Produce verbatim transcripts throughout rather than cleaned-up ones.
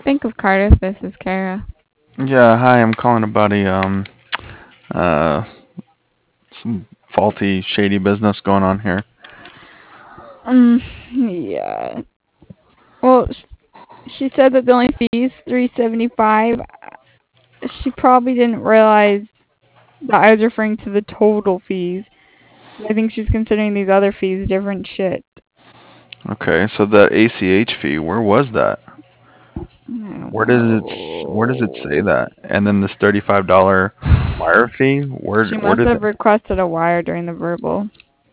Think of Cardiff. This is Kara. Yeah, hi, I'm calling about a um uh some faulty, shady business going on here. Um, yeah. Well, sh- she said that the only fee is three seventy five. She probably didn't realize that I was referring to the total fees. I think she's considering these other fees different shit. Okay, so that A C H fee, where was that? I don't Where does it s- where does it say know. that? And then this thirty-five dollars wire fee, where She where must did have that? requested a wire during the verbal.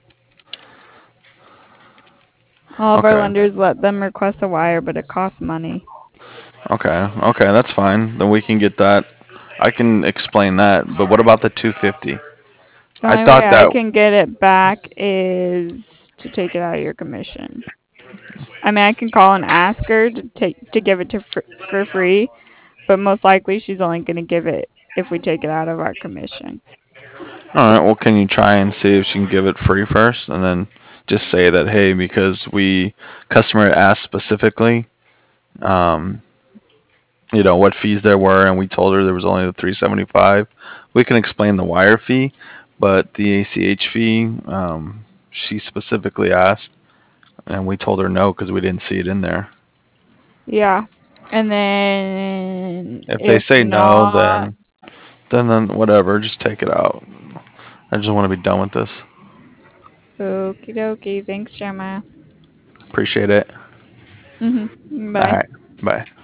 All of our Okay, lenders let them request a wire, but it costs money. okay, okay, that's fine. Then we can get that. I can explain that. But what about the two fifty? The I only way thought I that. can get it back is to take it out of your commission. I mean, I can call and ask her to take to give it to fr- for free, but most likely she's only going to give it if we take it out of our commission. All right, well, can you try and see if she can give it free first, and then just say that, hey, because we customer asked specifically, um, you know, what fees there were, and we told her there was only the three seventy-five. We can explain the wire fee, but the A C H fee, um, she specifically asked, and we told her no because we didn't see it in there. Yeah. And then If they if say no, not, then then then whatever, just take it out. I just want to be done with this. okie dokie. Thanks, Jeremiah. Appreciate it. Mm-hmm. All Bye. right, bye.